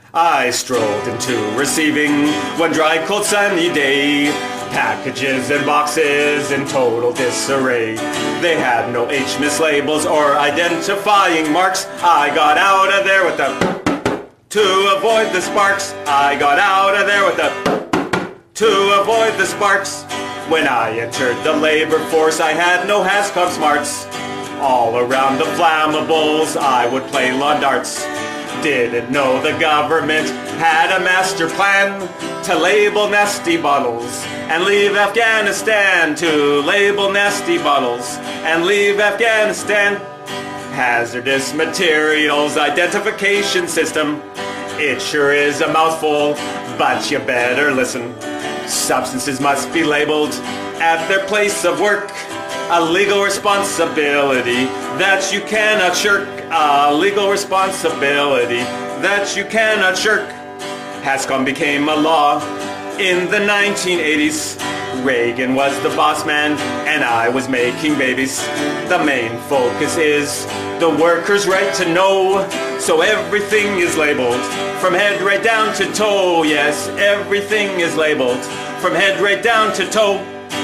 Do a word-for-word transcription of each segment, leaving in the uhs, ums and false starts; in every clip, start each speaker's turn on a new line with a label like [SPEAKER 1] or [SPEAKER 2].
[SPEAKER 1] I strolled into receiving one dry, cold, sunny day. Packages and boxes in total disarray. They had no H M I S labels or identifying marks. I got out of there with the to avoid the sparks. I got out of there with the to avoid the sparks. When I entered the labor force, I had no HAZCOM smarts. All around the flammables, I would play lawn darts. Didn't know the government had a master plan to label nasty bottles and leave Afghanistan. To label nasty bottles and leave Afghanistan. Hazardous materials identification system. It sure is a mouthful, but you better listen. Substances must be labeled at their place of work. A legal responsibility that you cannot shirk. A legal responsibility that you cannot shirk. HAZCOM became a law in the nineteen eighties. Reagan was the boss man and I was making babies. The main focus is the worker's right to know. So everything is labeled from head right down to toe. Yes, everything is labeled from head right down to toe.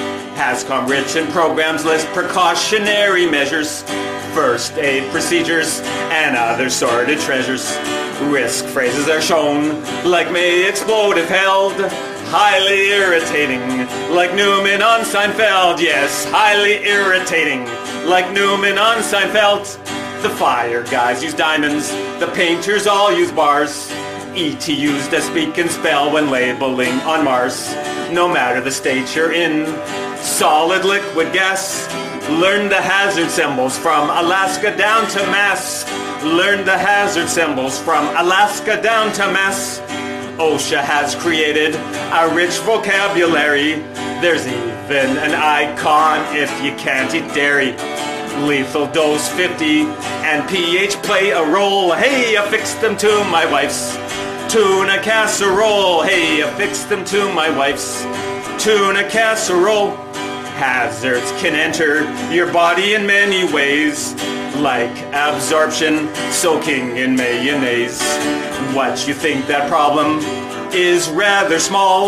[SPEAKER 1] HAZCOM written programs list precautionary measures, first aid procedures, and other sordid treasures. Risk phrases are shown, like may explode if held. Highly irritating, like Newman on Seinfeld. Yes, highly irritating, like Newman on Seinfeld. The fire guys use diamonds, the painters all use bars. E T used a speak and spell when labeling on Mars. No matter the state you're in, solid, liquid, gas. Learn the hazard symbols from Alaska down to Mass. Learn the hazard symbols from Alaska down to Mass. OSHA has created a rich vocabulary. There's even an icon if you can't eat dairy. Lethal dose fifty and pH play a role. Hey, I fixed them to my wife's tuna casserole. Hey, I fixed them to my wife's tuna casserole. Hazards can enter your body in many ways, like absorption, soaking in mayonnaise. What you think that problem is rather small?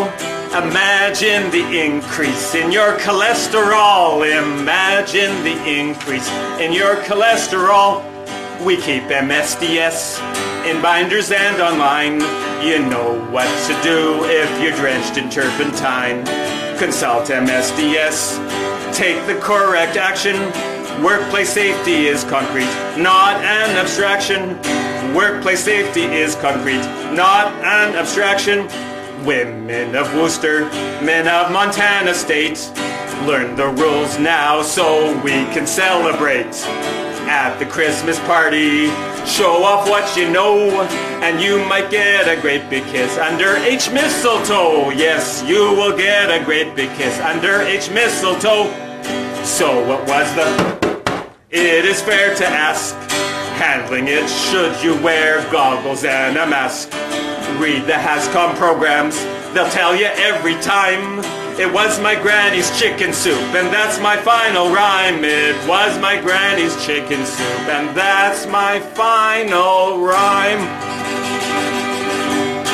[SPEAKER 1] Imagine the increase in your cholesterol. Imagine the increase in your cholesterol. We keep M S D S in binders and online. You know what to do if you're drenched in turpentine. Consult M S D S. Take the correct action. Workplace safety is concrete, not an abstraction. Workplace safety is concrete, not an abstraction. Women of Worcester, men of Montana State, learn the rules now so we can celebrate. At the Christmas party, show off what you know, and you might get a great big kiss under H mistletoe. Yes, you will get a great big kiss under H mistletoe. So what was the... It is fair to ask, handling it, should you wear goggles and a mask? Read the HAZCOM programs, they'll tell you every time. It was my granny's chicken soup, and that's my final rhyme. It was my granny's chicken soup, and that's my final rhyme.